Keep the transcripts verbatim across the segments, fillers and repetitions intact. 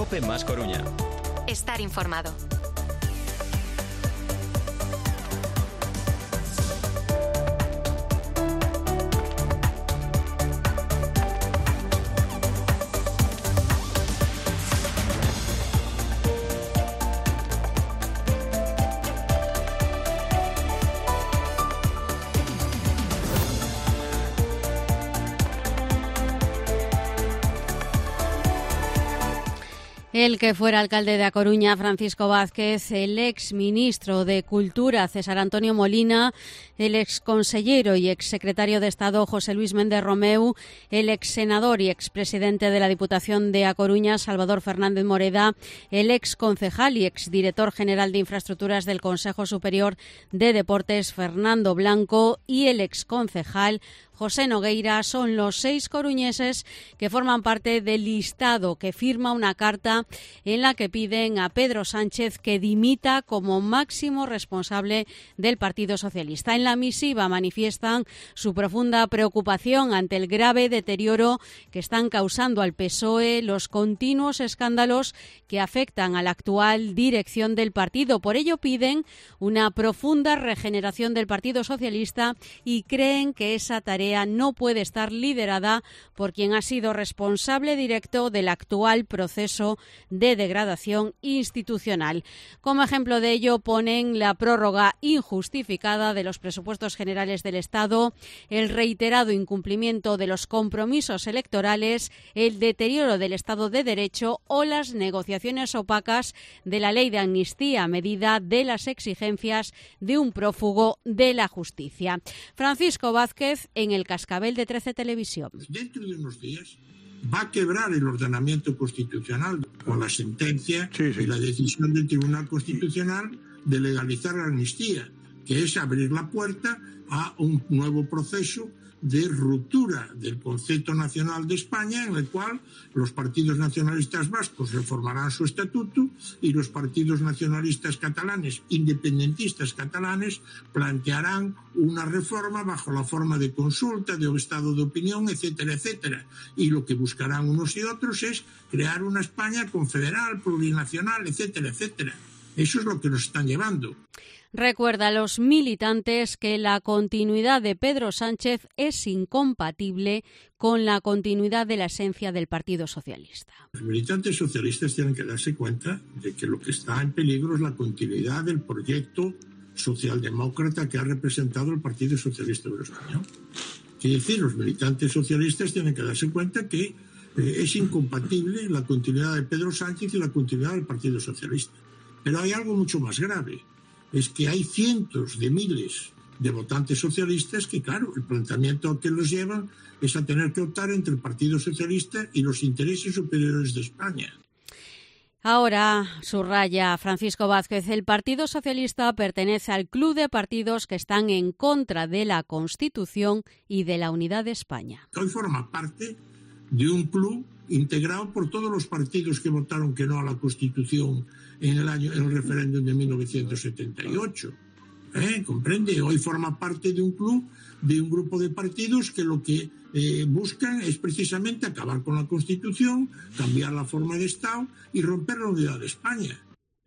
COPE más Coruña. Estar informado. El que fuera alcalde de A Coruña, Francisco Vázquez, el ex ministro de Cultura, César Antonio Molina, el ex consellero y ex secretario de Estado, José Luis Méndez Romeu, el ex senador y ex presidente de la Diputación de A Coruña, Salvador Fernández Moreda, el ex concejal y ex director general de Infraestructuras del Consejo Superior de Deportes, Fernando Blanco, y el ex concejal José Nogueira son los seis coruñeses que forman parte del listado que firma una carta en la que piden a Pedro Sánchez que dimita como máximo responsable del Partido Socialista. En la misiva manifiestan su profunda preocupación ante el grave deterioro que están causando al P S O E los continuos escándalos que afectan a la actual dirección del partido. Por ello piden una profunda regeneración del Partido Socialista y creen que esa tarea no puede estar liderada por quien ha sido responsable directo del actual proceso de degradación institucional. Como ejemplo de ello ponen la prórroga injustificada de los presupuestos generales del Estado, el reiterado incumplimiento de los compromisos electorales, el deterioro del Estado de Derecho o las negociaciones opacas de la ley de amnistía a medida de las exigencias de un prófugo de la justicia. Francisco Vázquez en el Cascabel de trece Televisión. Dentro de unos días va a quebrar el ordenamiento constitucional con la sentencia sí, sí. y la decisión del Tribunal Constitucional de legalizar la amnistía, que es abrir la puerta a un nuevo proceso de ruptura del concepto nacional de España, en el cual los partidos nacionalistas vascos reformarán su estatuto y los partidos nacionalistas catalanes, independentistas catalanes, plantearán una reforma bajo la forma de consulta, de estado de opinión, etcétera, etcétera. Y lo que buscarán unos y otros es crear una España confederal, plurinacional, etcétera, etcétera. Eso es lo que nos están llevando. Recuerda a los militantes que la continuidad de Pedro Sánchez es incompatible con la continuidad de la esencia del Partido Socialista. Los militantes socialistas tienen que darse cuenta de que lo que está en peligro es la continuidad del proyecto socialdemócrata que ha representado el Partido Socialista Obrero Español. Quiere decir, los militantes socialistas tienen que darse cuenta que eh, es incompatible la continuidad de Pedro Sánchez y la continuidad del Partido Socialista. Pero hay algo mucho más grave. Es que hay cientos de miles de votantes socialistas que, claro, el planteamiento que los llevan es a tener que optar entre el Partido Socialista y los intereses superiores de España. Ahora, subraya Francisco Vázquez, el Partido Socialista pertenece al club de partidos que están en contra de la Constitución y de la unidad de España. Hoy forma parte de un club integrado por todos los partidos que votaron que no a la Constitución en el año en el referéndum de mil novecientos setenta y ocho. ¿Eh? ¿Comprende? Hoy forma parte de un club, de un grupo de partidos que lo que eh, buscan es precisamente acabar con la Constitución, cambiar la forma de Estado y romper la unidad de España.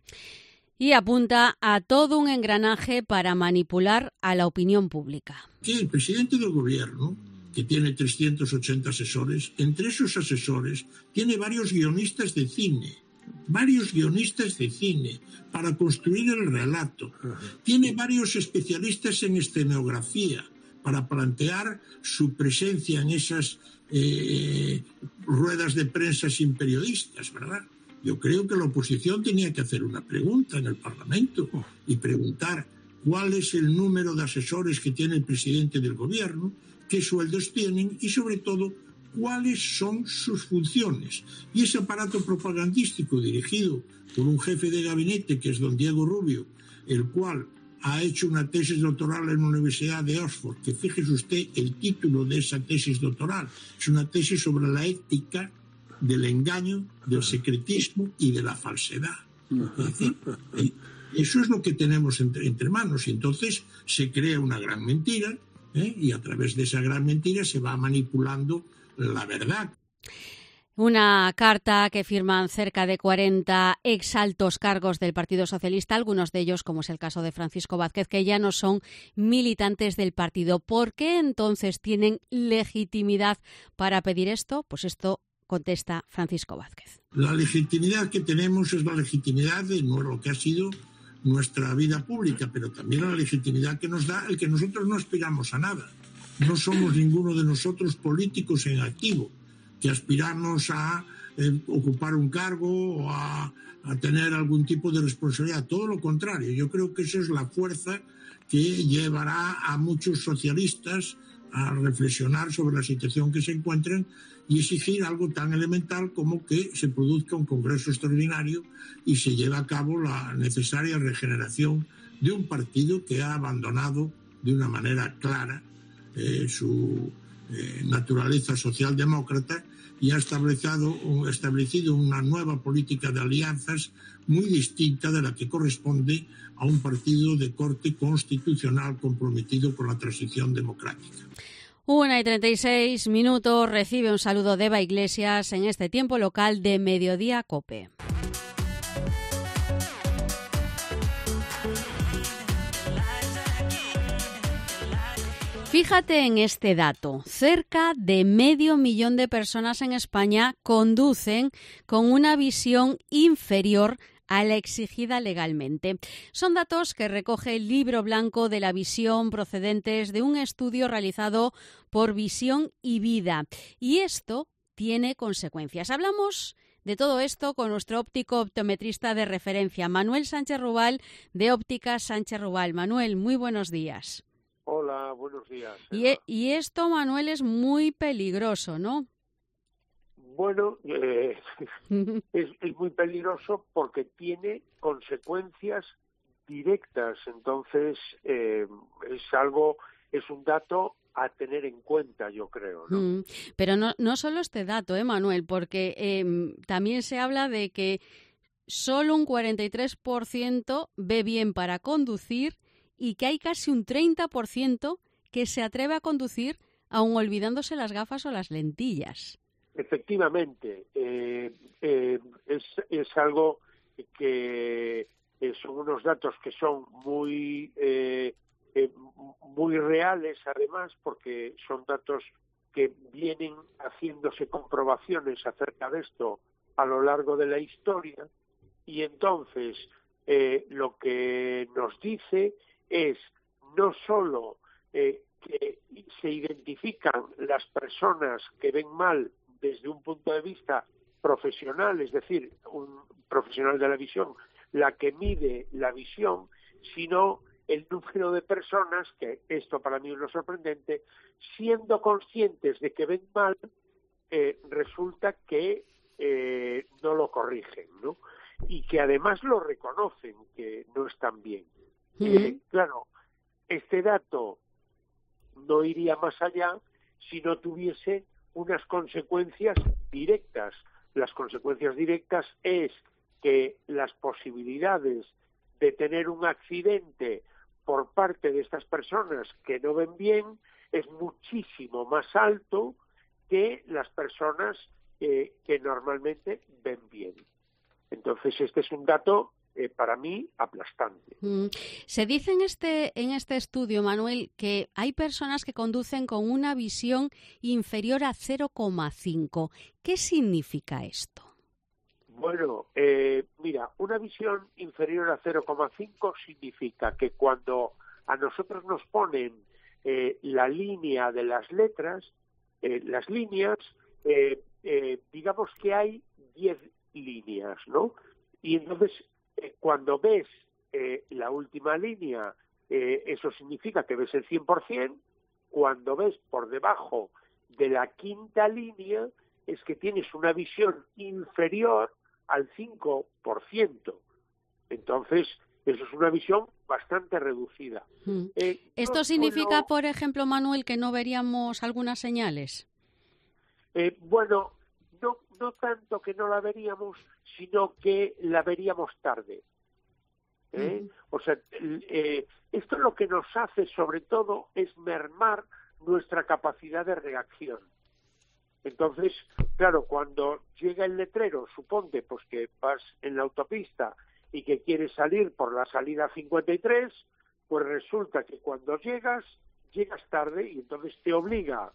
Y apunta a todo un engranaje para manipular a la opinión pública. Que el presidente del gobierno, que tiene trescientos ochenta asesores, entre esos asesores tiene varios guionistas de cine, varios guionistas de cine para construir el relato. Tiene varios especialistas en escenografía para plantear su presencia en esas eh, ruedas de prensa sin periodistas, ¿verdad? Yo creo que la oposición tenía que hacer una pregunta en el Parlamento y preguntar cuál es el número de asesores que tiene el presidente del gobierno, qué sueldos tienen y, sobre todo, cuáles son sus funciones. Y ese aparato propagandístico dirigido por un jefe de gabinete, que es don Diego Rubio, el cual ha hecho una tesis doctoral en la Universidad de Oxford, que fíjese usted el título de esa tesis doctoral. Es una tesis sobre la ética del engaño, del secretismo y de la falsedad. Es decir, eso es lo que tenemos entre, entre manos. Y entonces se crea una gran mentira, ¿eh? Y a través de esa gran mentira se va manipulando la verdad. Una carta que firman cerca de cuarenta exaltos cargos del Partido Socialista, algunos de ellos, como es el caso de Francisco Vázquez, que ya no son militantes del partido. ¿Por qué entonces tienen legitimidad para pedir esto? Pues esto contesta Francisco Vázquez. La legitimidad que tenemos es la legitimidad de lo que ha sido nuestra vida pública, pero también la legitimidad que nos da el que nosotros no aspiramos a nada. No somos ninguno de nosotros políticos en activo, que aspiramos a eh, ocupar un cargo o a, a tener algún tipo de responsabilidad. Todo lo contrario, yo creo que esa es la fuerza que llevará a muchos socialistas a reflexionar sobre la situación que se encuentran y exigir algo tan elemental como que se produzca un congreso extraordinario y se lleve a cabo la necesaria regeneración de un partido que ha abandonado de una manera clara eh, su eh, naturaleza socialdemócrata y ha establecido, establecido una nueva política de alianzas muy distinta de la que corresponde a un partido de corte constitucional comprometido con la transición democrática. Una y treinta y seis minutos, recibe un saludo de Eva Iglesias en este tiempo local de Mediodía COPE. Fíjate en este dato, cerca de medio millón de personas en España conducen con una visión inferior a la exigida legalmente. Son datos que recoge el Libro Blanco de la Visión procedentes de un estudio realizado por Visión y Vida. Y esto tiene consecuencias. Hablamos de todo esto con nuestro óptico optometrista de referencia, Manuel Sánchez Rubal, de Ópticas Sánchez Rubal. Manuel, muy buenos días. Hola, buenos días. Y, y esto, Manuel, es muy peligroso, ¿no? Bueno, eh, es, es muy peligroso porque tiene consecuencias directas. Entonces, eh, es algo, es un dato a tener en cuenta, yo creo, ¿no? Mm, pero no, no solo este dato, ¿eh, Manuel? Porque eh, también se habla de que solo un cuarenta y tres por ciento ve bien para conducir y que hay casi un treinta por ciento que se atreve a conducir aun olvidándose las gafas o las lentillas. Efectivamente, eh, eh, es, es algo que eh, son unos datos que son muy, eh, eh, muy reales, además, porque son datos que vienen haciéndose comprobaciones acerca de esto a lo largo de la historia, y entonces eh, lo que nos dice es no solo eh, que se identifican las personas que ven mal desde un punto de vista profesional, es decir, un profesional de la visión, la que mide la visión, sino el número de personas, que esto para mí es lo sorprendente, siendo conscientes de que ven mal, eh, resulta que eh, no lo corrigen, ¿no? Y que además lo reconocen, que no están bien. Uh-huh. Eh, claro, este dato no iría más allá si no tuviese unas consecuencias directas. Las consecuencias directas es que las posibilidades de tener un accidente por parte de estas personas que no ven bien es muchísimo más alto que las personas eh, que normalmente ven bien. Entonces, este es un dato Eh, para mí, aplastante. Mm. Se dice en este, en este estudio, Manuel, que hay personas que conducen con una visión inferior a cero coma cinco. ¿Qué significa esto? Bueno, eh, mira, una visión inferior a cero coma cinco significa que cuando a nosotros nos ponen eh, la línea de las letras, eh, las líneas, eh, eh, digamos que hay diez líneas, ¿no? Y entonces Eh, cuando ves eh, la última línea, eh, eso significa que ves el cien por ciento. Cuando ves por debajo de la quinta línea, es que tienes una visión inferior al cinco por ciento. Entonces, eso es una visión bastante reducida. Mm. Eh, ¿Esto no significa, solo... por ejemplo, Manuel, que no veríamos algunas señales? Eh, bueno, no, no tanto que no la veríamos, sino que la veríamos tarde. ¿eh? Uh-huh. O sea, eh, esto lo que nos hace sobre todo es mermar nuestra capacidad de reacción. Entonces, claro, cuando llega el letrero, suponte pues que vas en la autopista y que quieres salir por la salida cincuenta y tres, pues resulta que cuando llegas, llegas tarde y entonces te obliga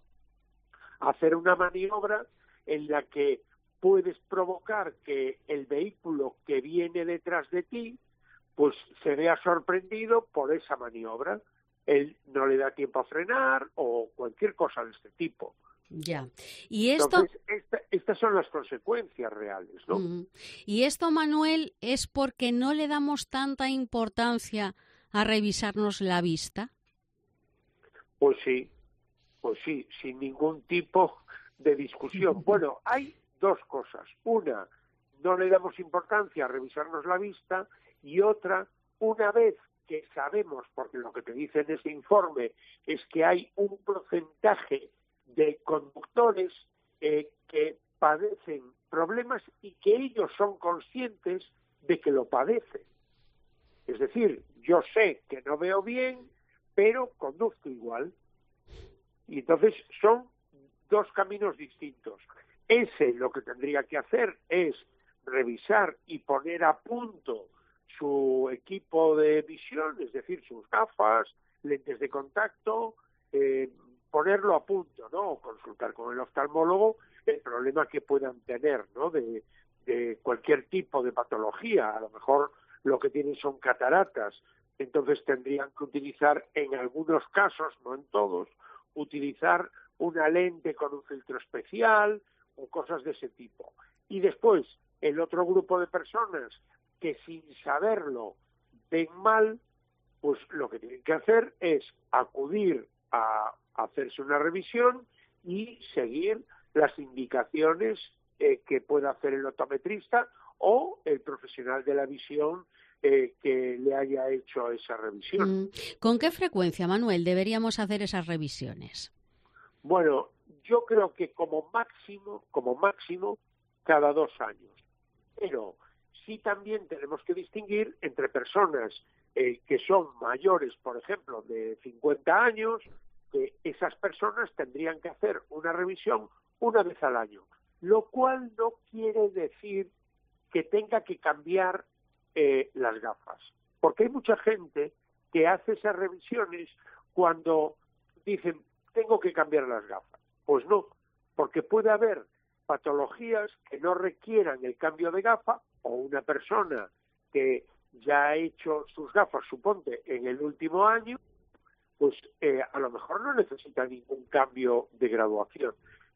a hacer una maniobra en la que puedes provocar que el vehículo que viene detrás de ti pues se vea sorprendido por esa maniobra. Él no le da tiempo a frenar o cualquier cosa de este tipo. Ya. Y esto... Entonces, esta, estas son las consecuencias reales, ¿no? Mm. Y esto, Manuel, es porque no le damos tanta importancia a revisarnos la vista. Pues sí, pues sí, sin ningún tipo de discusión. Bueno, hay dos cosas. Una, no le damos importancia a revisarnos la vista, y otra, una vez que sabemos, porque lo que te dice en ese informe es que hay un porcentaje de conductores eh, que padecen problemas y que ellos son conscientes de que lo padecen. Es decir, yo sé que no veo bien, pero conduzco igual. Y entonces son dos caminos distintos. Ese lo que tendría que hacer es revisar y poner a punto su equipo de visión, es decir, sus gafas, lentes de contacto, eh, ponerlo a punto, ¿no? O consultar con el oftalmólogo el problema que puedan tener, ¿no? De, de cualquier tipo de patología. A lo mejor lo que tienen son cataratas, entonces tendrían que utilizar en algunos casos, no en todos, utilizar una lente con un filtro especial o cosas de ese tipo. Y después, el otro grupo de personas que sin saberlo ven mal, pues lo que tienen que hacer es acudir a hacerse una revisión y seguir las indicaciones eh, que pueda hacer el optometrista o el profesional de la visión eh, que le haya hecho esa revisión. ¿Con qué frecuencia, Manuel, deberíamos hacer esas revisiones? Bueno, yo creo que como máximo, como máximo, cada dos años. Pero sí también tenemos que distinguir entre personas eh, que son mayores, por ejemplo, de cincuenta años, que esas personas tendrían que hacer una revisión una vez al año, lo cual no quiere decir que tenga que cambiar eh, las gafas, porque hay mucha gente que hace esas revisiones cuando dicen tengo que cambiar las gafas. Pues no, porque puede haber patologías que no requieran el cambio de gafa, o una persona que ya ha hecho sus gafas, suponte, en el último año, pues eh, a lo mejor no necesita ningún cambio de graduación.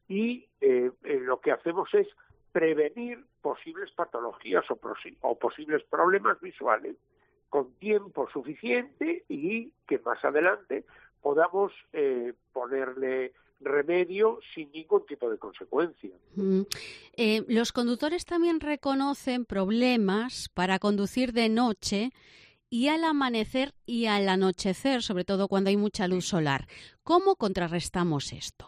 Y eh, eh, lo que hacemos es prevenir posibles patologías o, posi- o posibles problemas visuales con tiempo suficiente y que más adelante podamos eh, ponerle remedio sin ningún tipo de consecuencia. Mm. Eh, los conductores también reconocen problemas para conducir de noche y al amanecer y al anochecer, sobre todo cuando hay mucha luz solar. ¿Cómo contrarrestamos esto?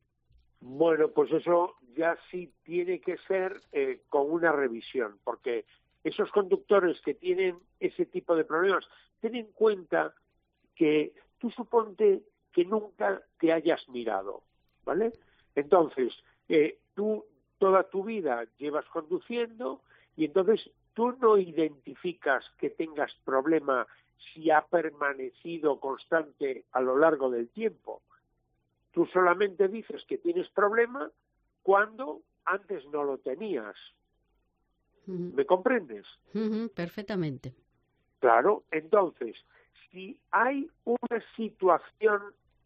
Bueno, pues eso ya sí tiene que ser eh, con una revisión, porque esos conductores que tienen ese tipo de problemas, ten en cuenta que tú suponte que nunca te hayas mirado, ¿vale? Entonces, eh, tú toda tu vida llevas conduciendo y entonces tú no identificas que tengas problema si ha permanecido constante a lo largo del tiempo. Tú solamente dices que tienes problema cuando antes no lo tenías. Uh-huh. ¿Me comprendes? Uh-huh, perfectamente. Claro, entonces, si hay una situación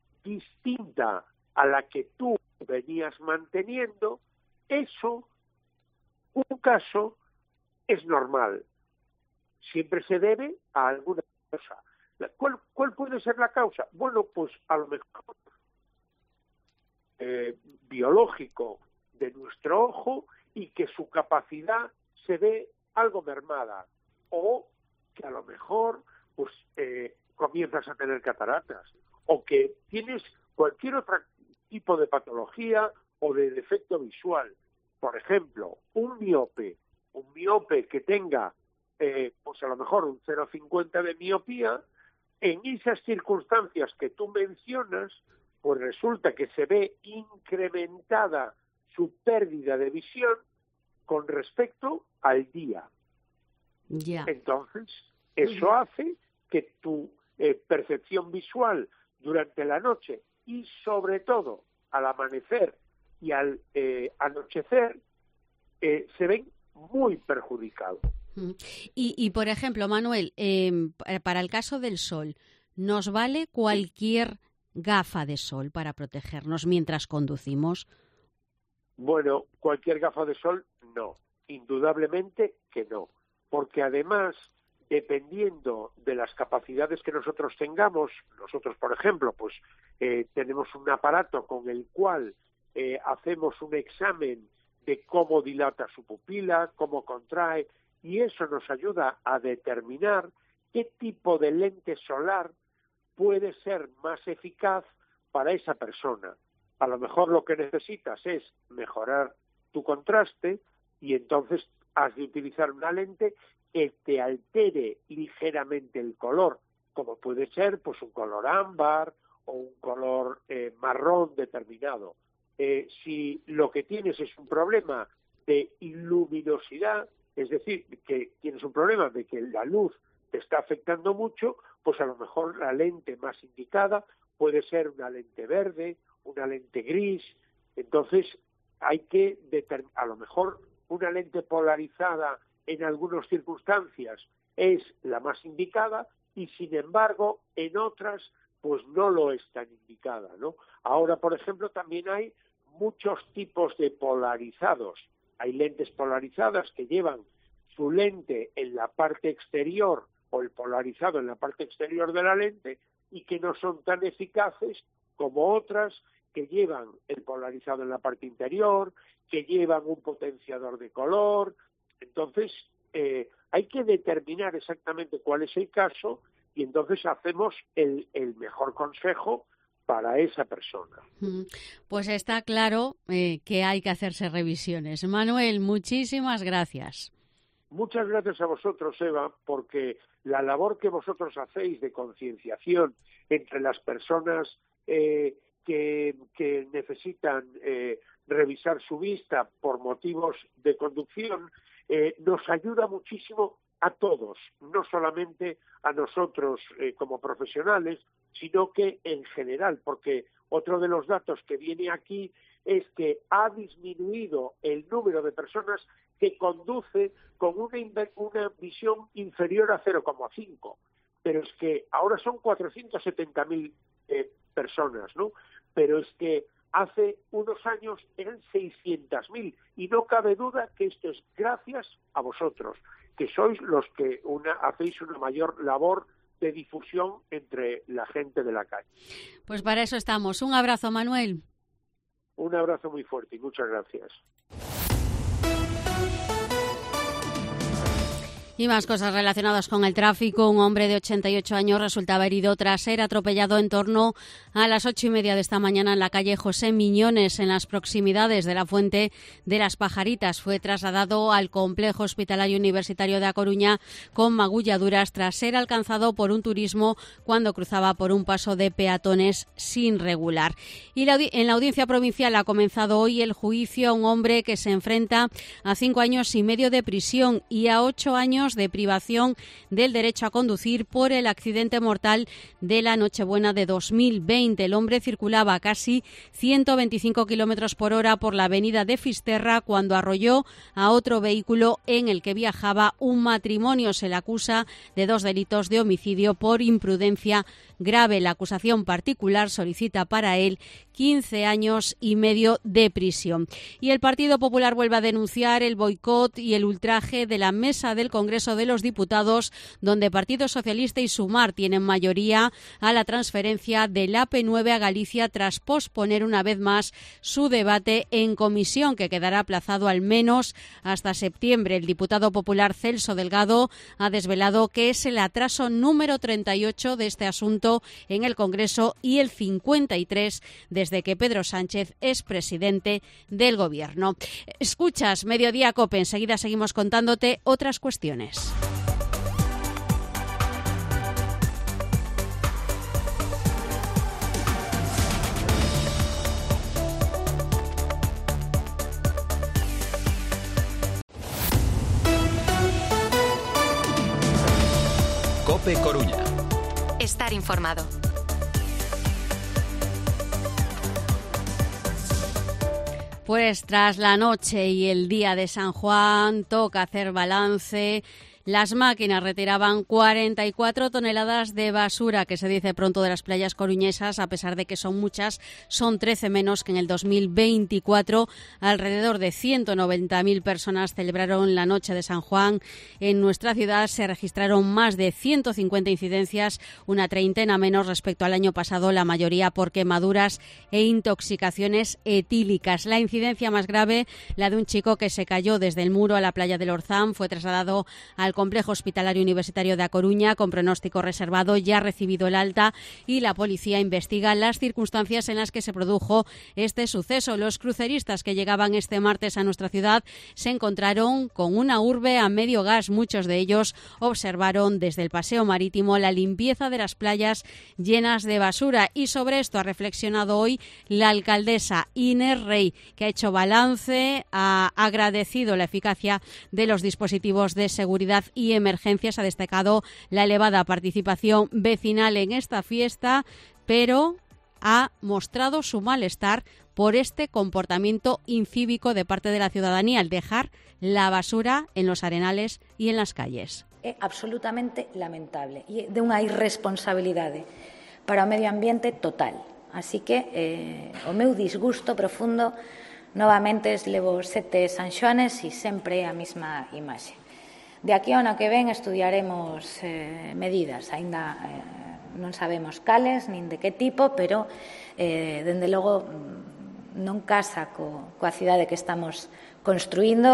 distinta a la que tú venías manteniendo, eso, un caso, es normal. Siempre se debe a alguna cosa. ¿Cuál, cuál puede ser la causa? Bueno, pues a lo mejor eh, biológico de nuestro ojo y que su capacidad se ve algo mermada. O que a lo mejor pues eh, comienzas a tener cataratas. O que tienes cualquier otro tipo de patología o de defecto visual. Por ejemplo, un miope, un miope que tenga eh, pues a lo mejor un cero coma cincuenta de miopía, en esas circunstancias que tú mencionas, pues resulta que se ve incrementada su pérdida de visión con respecto al día. Ya. Entonces, eso uh-huh. hace que tu eh, percepción visual durante la noche y sobre todo al amanecer y al eh, anochecer eh, se ven muy perjudicados. Y, y por ejemplo, Manuel, eh, para el caso del sol, ¿nos vale cualquier gafa de sol para protegernos mientras conducimos? Bueno, cualquier gafa de sol no, indudablemente que no, porque además, dependiendo de las capacidades que nosotros tengamos, nosotros, por ejemplo, pues eh, tenemos un aparato con el cual eh, hacemos un examen de cómo dilata su pupila, cómo contrae, y eso nos ayuda a determinar qué tipo de lente solar puede ser más eficaz para esa persona. A lo mejor lo que necesitas es mejorar tu contraste y entonces has de utilizar una lente que te altere ligeramente el color, como puede ser pues un color ámbar o un color eh, marrón determinado. Eh, si lo que tienes es un problema de luminosidad, es decir, que tienes un problema de que la luz te está afectando mucho, pues a lo mejor la lente más indicada puede ser una lente verde, una lente gris. Entonces hay que determinar, a lo mejor una lente polarizada en algunas circunstancias es la más indicada y sin embargo en otras pues no lo es tan indicada, ¿no? Ahora, por ejemplo, también hay muchos tipos de polarizados. Hay lentes polarizadas que llevan su lente en la parte exterior o el polarizado en la parte exterior de la lente y que no son tan eficaces como otras que llevan el polarizado en la parte interior, que llevan un potenciador de color. Entonces, eh, hay que determinar exactamente cuál es el caso y entonces hacemos el, el mejor consejo para esa persona. Pues está claro eh, que hay que hacerse revisiones. Manuel, muchísimas gracias. Muchas gracias a vosotros, Eva, porque la labor que vosotros hacéis de concienciación entre las personas eh, que, que necesitan eh, revisar su vista por motivos de conducción eh, nos ayuda muchísimo a todos, no solamente a nosotros eh, como profesionales, sino que en general, porque otro de los datos que viene aquí es que ha disminuido el número de personas que conduce con una, una visión inferior a cero coma cinco, pero es que ahora son cuatrocientas setenta mil eh, personas, ¿no? Pero es que hace unos años eran seiscientas mil y no cabe duda que esto es gracias a vosotros, que sois los que una, hacéis una mayor labor de difusión entre la gente de la calle. Pues para eso estamos. Un abrazo, Manuel. Un abrazo muy fuerte y muchas gracias. Y más cosas relacionadas con el tráfico. Un hombre de ochenta y ocho años resultaba herido tras ser atropellado en torno a las ocho y media de esta mañana en la calle José Miñones, en las proximidades de la Fuente de las Pajaritas. Fue trasladado al Complejo Hospitalario Universitario de A Coruña con magulladuras tras ser alcanzado por un turismo cuando cruzaba por un paso de peatones sin regular. Y la, en la Audiencia Provincial ha comenzado hoy el juicio a un hombre que se enfrenta a cinco años y medio de prisión y a ocho años de privación del derecho a conducir por el accidente mortal de la Nochebuena de dos mil veinte. El hombre circulaba a casi ciento veinticinco kilómetros por hora por la avenida de Fisterra cuando arrolló a otro vehículo en el que viajaba un matrimonio. Se le acusa de dos delitos de homicidio por imprudencia grave. La acusación particular solicita para él quince años y medio de prisión. Y el Partido Popular vuelve a denunciar el boicot y el ultraje de la mesa del Congreso de los Diputados, donde Partido Socialista y Sumar tienen mayoría, a la transferencia del A P nueve a Galicia tras posponer una vez más su debate en comisión, que quedará aplazado al menos hasta septiembre. El diputado popular Celso Delgado ha desvelado que es el atraso número treinta y ocho de este asunto en el Congreso y el cincuenta y tres desde que Pedro Sánchez es presidente del Gobierno. Escuchas Mediodía COPE. Enseguida seguimos contándote otras cuestiones. COPE Coruña. Estar informado. Pues tras la noche y el día de San Juan toca hacer balance. Las máquinas retiraban cuarenta y cuatro toneladas de basura, que se dice pronto, de las playas coruñesas, a pesar de que son muchas, son trece menos que en el dos mil veinticuatro. Alrededor de ciento noventa mil personas celebraron la noche de San Juan. En nuestra ciudad se registraron más de ciento cincuenta incidencias, una treintena menos respecto al año pasado, la mayoría por quemaduras e intoxicaciones etílicas. La incidencia más grave, la de un chico que se cayó desde el muro a la playa del Orzán, fue trasladado al Complejo Hospitalario Universitario de A Coruña con pronóstico reservado, ya ha recibido el alta y la policía investiga las circunstancias en las que se produjo este suceso. Los cruceristas que llegaban este martes a nuestra ciudad se encontraron con una urbe a medio gas. Muchos de ellos observaron desde el paseo marítimo la limpieza de las playas llenas de basura, y sobre esto ha reflexionado hoy la alcaldesa Inés Rey, que ha hecho balance, ha agradecido la eficacia de los dispositivos de seguridad y emergencias, ha destacado la elevada participación vecinal en esta fiesta, pero ha mostrado su malestar por este comportamiento incívico de parte de la ciudadanía, al dejar la basura en los arenales y en las calles. É absolutamente lamentable e de unha irresponsabilidade para o medio ambiente total. Así que eh, o meu disgusto profundo novamente es levo sete San Xoanes e sempre a mesma imaxe. De aquí ao ano que ven estudiaremos eh, medidas, aínda eh, non sabemos cales nin de que tipo, pero eh, dende logo non casa co, coa cidade que estamos construindo.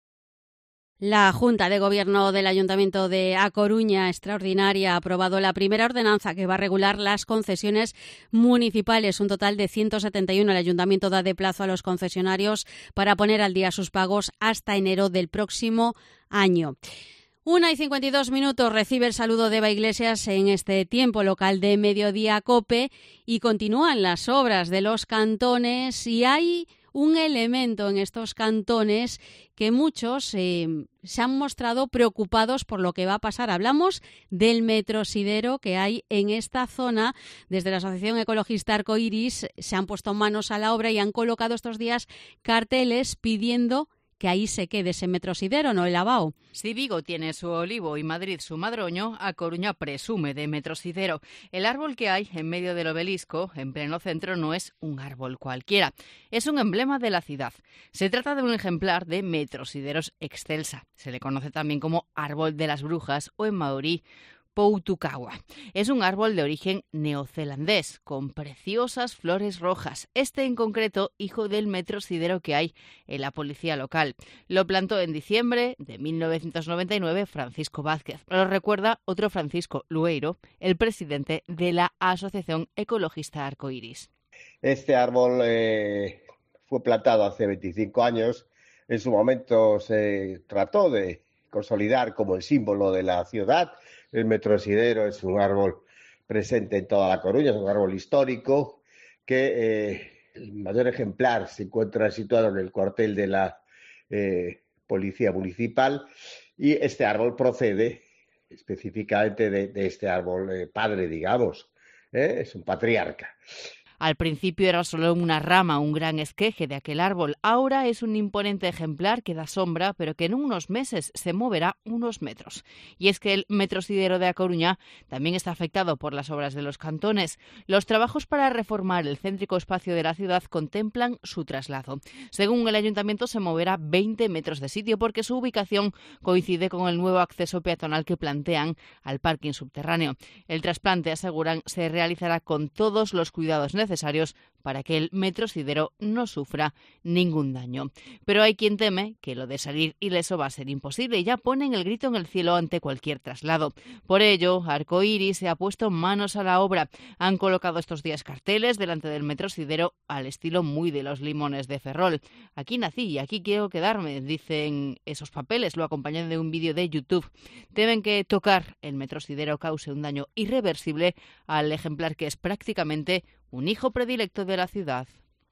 La Junta de Gobierno del Ayuntamiento de A Coruña, extraordinaria, ha aprobado la primera ordenanza que va a regular las concesiones municipales. Un total de ciento setenta y uno. El Ayuntamiento da de plazo a los concesionarios para poner al día sus pagos hasta enero del próximo año. Una y cincuenta y dos minutos, recibe el saludo de Eva Iglesias en este tiempo local de Mediodía COPE, y continúan las obras de los cantones, y hay un elemento en estos cantones que muchos eh, se han mostrado preocupados por lo que va a pasar. Hablamos del metrosidero que hay en esta zona. Desde la Asociación Ecologista Arcoiris se han puesto manos a la obra y han colocado estos días carteles pidiendo que ahí se quede ese metrosidero, ¿no, el Lavao? Si Vigo tiene su olivo y Madrid su madroño, A Coruña presume de metrosidero. El árbol que hay en medio del obelisco, en pleno centro, no es un árbol cualquiera. Es un emblema de la ciudad. Se trata de un ejemplar de Metrosideros excelsa. Se le conoce también como árbol de las brujas o en maorí Poutukawa. Es un árbol de origen neozelandés, con preciosas flores rojas. Este en concreto, hijo del metrosidero que hay en la policía local. Lo plantó en diciembre de mil novecientos noventa y nueve Francisco Vázquez. Lo recuerda otro Francisco Lueiro, el presidente de la Asociación Ecologista Arcoiris. Este árbol eh, fue plantado hace veinticinco años. En su momento se trató de consolidar como el símbolo de la ciudad. El metrosidero es un árbol presente en toda La Coruña, es un árbol histórico que eh, el mayor ejemplar se encuentra situado en el cuartel de la eh, Policía Municipal, y este árbol procede específicamente de, de este árbol eh, padre, digamos, ¿eh? Es un patriarca. Al principio era solo una rama, un gran esqueje de aquel árbol. Ahora es un imponente ejemplar que da sombra, pero que en unos meses se moverá unos metros. Y es que el metrosidero de A Coruña también está afectado por las obras de los cantones. Los trabajos para reformar el céntrico espacio de la ciudad contemplan su traslado. Según el ayuntamiento, se moverá veinte metros de sitio porque su ubicación coincide con el nuevo acceso peatonal que plantean al parking subterráneo. El trasplante, aseguran, se realizará con todos los cuidados necesarios necesarios para que el metrosidero no sufra ningún daño. Pero hay quien teme que lo de salir ileso va a ser imposible y ya ponen el grito en el cielo ante cualquier traslado. Por ello, Arcoiris se ha puesto manos a la obra. Han colocado estos días carteles delante del metrosidero al estilo muy de los limones de Ferrol. Aquí nací y aquí quiero quedarme, dicen esos papeles, lo acompañan de un vídeo de YouTube. Temen que tocar el metrosidero cause un daño irreversible al ejemplar que es prácticamente un hijo predilecto de la ciudad.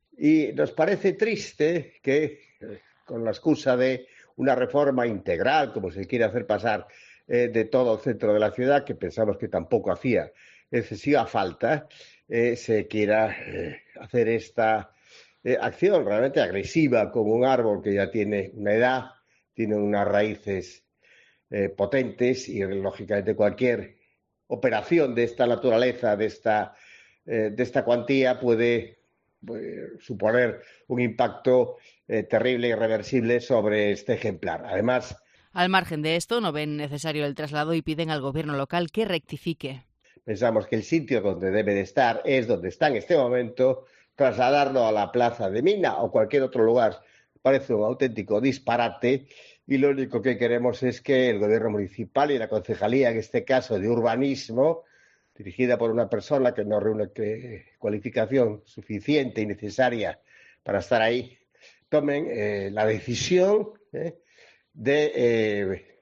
Y nos parece triste que, con la excusa de una reforma integral, como se quiere hacer pasar, eh, de todo el centro de la ciudad, que pensamos que tampoco hacía excesiva falta, eh, se quiera eh, hacer esta eh, acción realmente agresiva con un árbol que ya tiene una edad, tiene unas raíces eh, potentes y lógicamente cualquier operación de esta naturaleza, de esta, eh, de esta cuantía puede eh, suponer un impacto eh, terrible e irreversible sobre este ejemplar. Además, al margen de esto, no ven necesario el traslado y piden al gobierno local que rectifique. Pensamos que el sitio donde debe de estar es donde está en este momento. Trasladarlo a la plaza de Mina o cualquier otro lugar parece un auténtico disparate, y lo único que queremos es que el gobierno municipal y la concejalía, en este caso de urbanismo, dirigida por una persona que no reúne cualificación suficiente y necesaria para estar ahí, tomen eh, la decisión eh, de eh,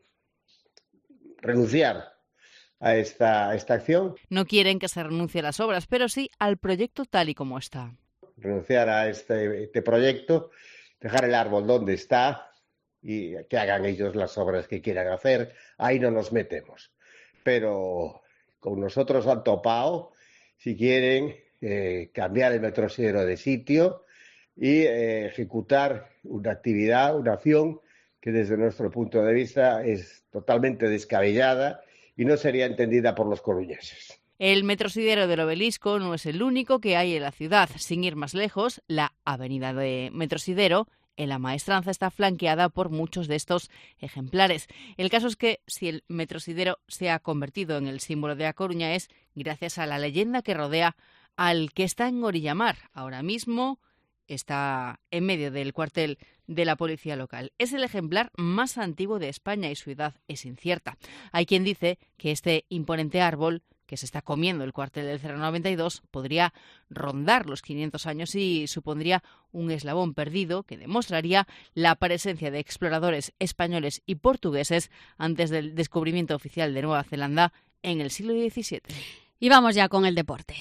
renunciar a esta, a esta acción. No quieren que se renuncie a las obras, pero sí al proyecto tal y como está. Renunciar a este, este proyecto, dejar el árbol donde está y que hagan ellos las obras que quieran hacer. Ahí no nos metemos. Pero con nosotros han topado si quieren eh, cambiar el metrosierro de sitio y eh, ejecutar una actividad, una acción que desde nuestro punto de vista es totalmente descabellada y no sería entendida por los coruñeses. El metrosidero del Obelisco no es el único que hay en la ciudad. Sin ir más lejos, la avenida de Metrosidero en La Maestranza está flanqueada por muchos de estos ejemplares. El caso es que si el metrosidero se ha convertido en el símbolo de A Coruña es gracias a la leyenda que rodea al que está en Orillamar. Ahora mismo está en medio del cuartel de la policía local. Es el ejemplar más antiguo de España y su edad es incierta. Hay quien dice que este imponente árbol que se está comiendo el cuartel del Cerro noventa y dos podría rondar los quinientos años y supondría un eslabón perdido que demostraría la presencia de exploradores españoles y portugueses antes del descubrimiento oficial de Nueva Zelanda en el siglo diecisiete. Y vamos ya con el deporte.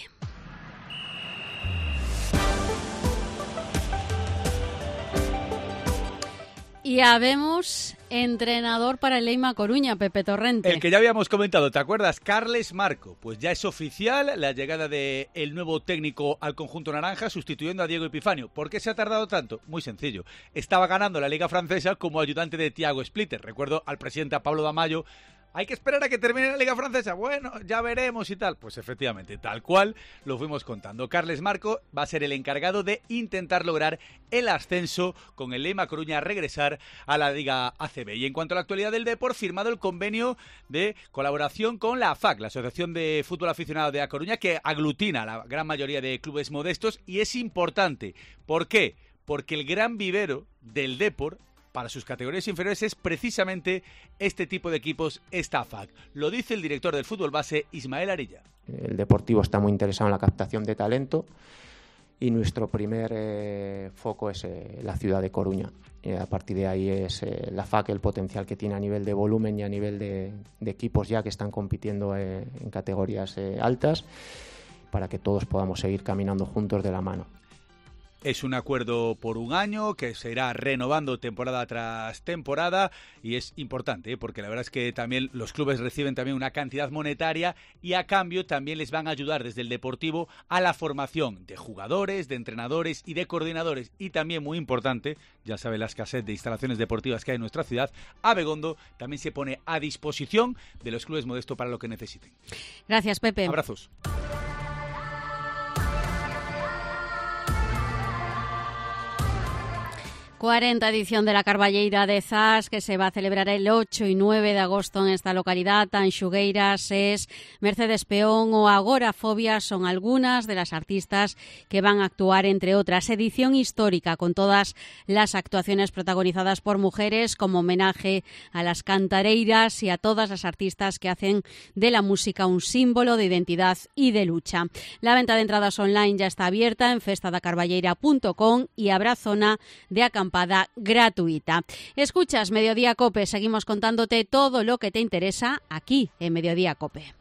Y habemos entrenador para el Leima Coruña, Pepe Torrente. El que ya habíamos comentado, ¿te acuerdas? Carles Marco. Pues ya es oficial la llegada del nuevo técnico al conjunto naranja, sustituyendo a Diego Epifanio. ¿Por qué se ha tardado tanto? Muy sencillo. Estaba ganando la Liga Francesa como ayudante de Thiago Splitter. Recuerdo al presidente a Pablo Damayo. Hay que esperar a que termine la Liga Francesa. Bueno, ya veremos y tal. Pues efectivamente, tal cual lo fuimos contando. Carles Marco va a ser el encargado de intentar lograr el ascenso con el Leima Coruña a regresar a la Liga A C B. Y en cuanto a la actualidad del deporte, firmado el convenio de colaboración con la A F A C, la Asociación de Fútbol Aficionado de A Coruña, que aglutina a la gran mayoría de clubes modestos y es importante. ¿Por qué? Porque el gran vivero del deporte para sus categorías inferiores es precisamente este tipo de equipos, esta A F A C. Lo dice el director del fútbol base, Ismael Arilla. El Deportivo está muy interesado en la captación de talento y nuestro primer eh, foco es eh, la ciudad de Coruña. Eh, a partir de ahí es eh, la A F A C, el potencial que tiene a nivel de volumen y a nivel de, de equipos ya que están compitiendo eh, en categorías eh, altas, para que todos podamos seguir caminando juntos de la mano. Es un acuerdo por un año que se irá renovando temporada tras temporada y es importante, ¿eh? Porque la verdad es que también los clubes reciben también una cantidad monetaria y a cambio también les van a ayudar desde el Deportivo a la formación de jugadores, de entrenadores y de coordinadores. Y también muy importante, ya sabe la escasez de instalaciones deportivas que hay en nuestra ciudad, Abegondo también se pone a disposición de los clubes modestos para lo que necesiten. Gracias, Pepe. Abrazos. cuarenta edición de la Carballeira de Zas, que se va a celebrar el ocho y nueve de agosto en esta localidad. Tanxugueiras, Es, Mercedes Peón o Agorafobia son algunas de las artistas que van a actuar, entre otras. Edición histórica con todas las actuaciones protagonizadas por mujeres, como homenaje a las cantareiras y a todas las artistas que hacen de la música un símbolo de identidad y de lucha. La venta de entradas online ya está abierta en festa da carballeira punto com y habrá zona de acampada gratuita. Escuchas Mediodía Cope, seguimos contándote todo lo que te interesa aquí en Mediodía Cope.